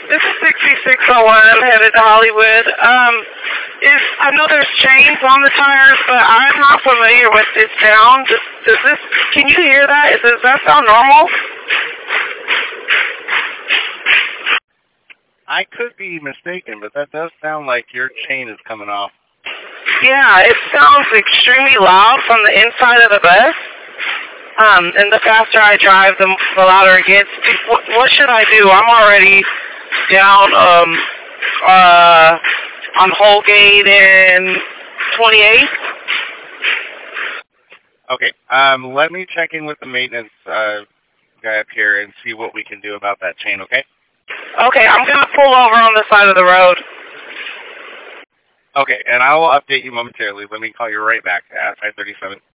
This is 6601. I'm headed to Hollywood. I know there's chains on the tires, but I'm not familiar with this sound. Can you hear that? Does that sound normal? I could be mistaken, but that does sound like your chain is coming off. Yeah, it sounds extremely loud from the inside of the bus. And the faster I drive, the louder it gets. What should I do? I'm already down on Holgate and 28th. Okay, let me check in with the maintenance guy up here and see what we can do about that chain, okay? Okay, I'm going to pull over on the side of the road. Okay, and I will update you momentarily. Let me call you right back at 537.